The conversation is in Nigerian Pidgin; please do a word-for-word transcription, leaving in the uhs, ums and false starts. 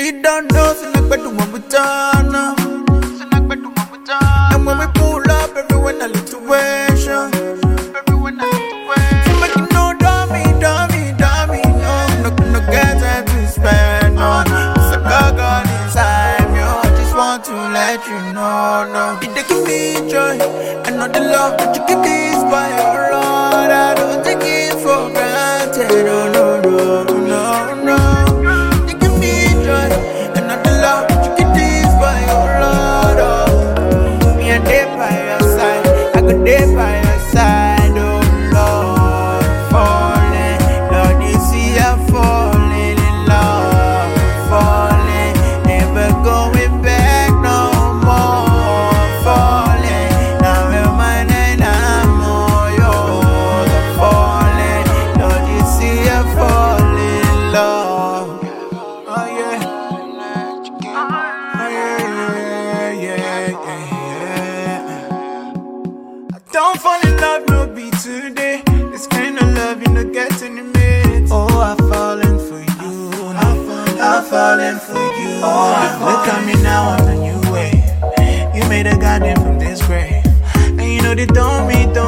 you don't know, so like better one with Tana. And when we pull up, everyone a situation. Everyone a situation. So make you know, dummy, dummy, dummy, no, no, no get time to spend, no. It's a gargle inside me, I just want to let you know, no. It give me joy, and not the love that you give me is by your Lord. I don't take it for granted, no, no, no, no, no. You give me joy, and not the love that you give me is by your Lord, oh. Me and they by your side, I go there by your side, oh Lord. Falling, Lord, you see I'm falling in love, falling, never going back no more. Falling, now we're mine and I'm all yours. I'm falling, Lord, you see I'm falling in love. Oh yeah, oh yeah, yeah, yeah, yeah, yeah. I don't fall in love, no be today. This kind of love you no get in the midst. Oh, I'm falling for you. I'm falling, I'm falling for you. Oh, look at me now on a new way. You made a garden from this grave, and you know they don't me, don't